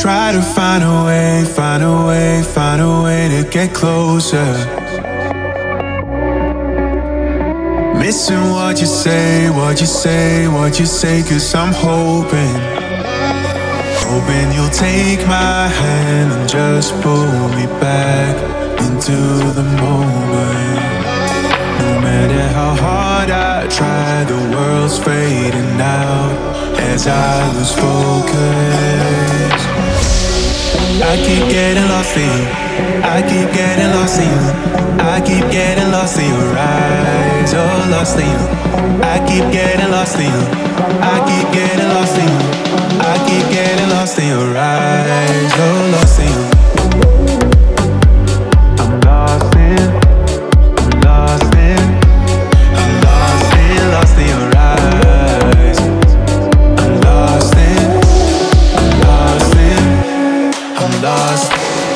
try to find a way, find a way, find a way to get closer. Missing what you say, what you say, what you say, 'cause I'm hoping you'll take my hand and just pull me back into the moment. No matter how hard I try, the world's fading out as I lose focus. I keep getting lost in you, I keep getting lost in you, I keep getting lost in your eyes, oh lost in you. I keep getting lost in you, I keep getting lost in you, I keep getting lost in your eyes, oh lost in you. I'm lost in, I'm lost in, I'm lost in, lost in your eyes. I'm lost in, I'm lost in, I'm lost.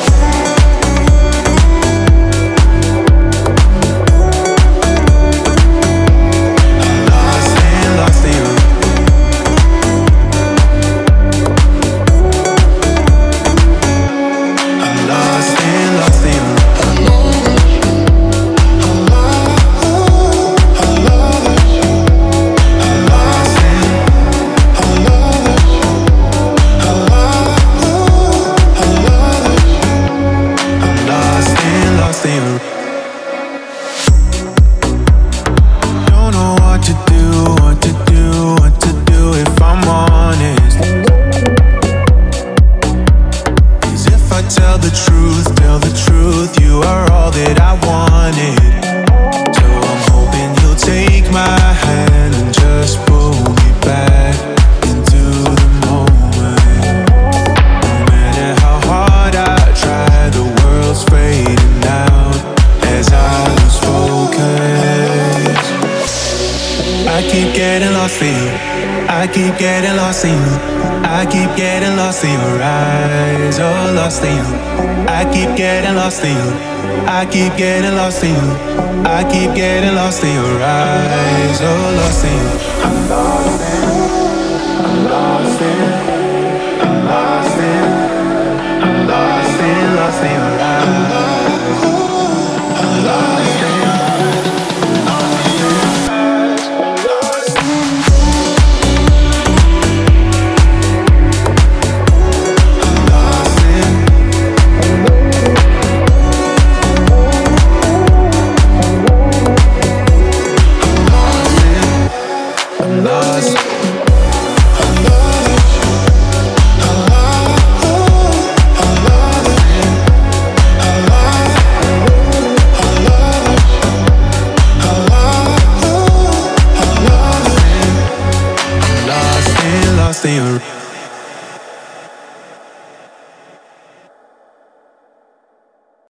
Tell the truth, you are all that I wanted. So I'm hoping you'll take my hand and just pull me back into the moment. No matter how hard I try, the world's fading out as I lose focus. I keep getting lost in you, I keep getting lost in you, I keep getting lost in your eyes, oh lost in you. I keep getting lost in you, I keep getting lost in you, I keep getting lost in your eyes, oh lost in you. I'm lost.